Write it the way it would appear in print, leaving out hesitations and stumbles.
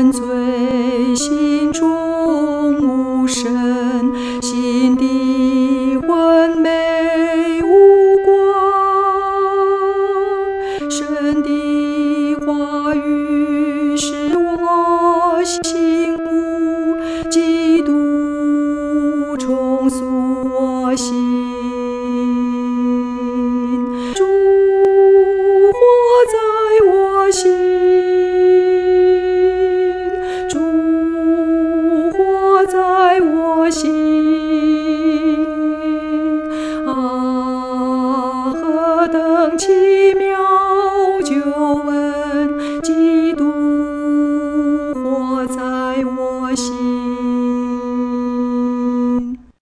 沉醉心中无声，心底昏昧无光。神的话语使我醒悟，基督重塑我心。主活在我心，主活在我心。啊，何等奇妙救恩！基督活在我心。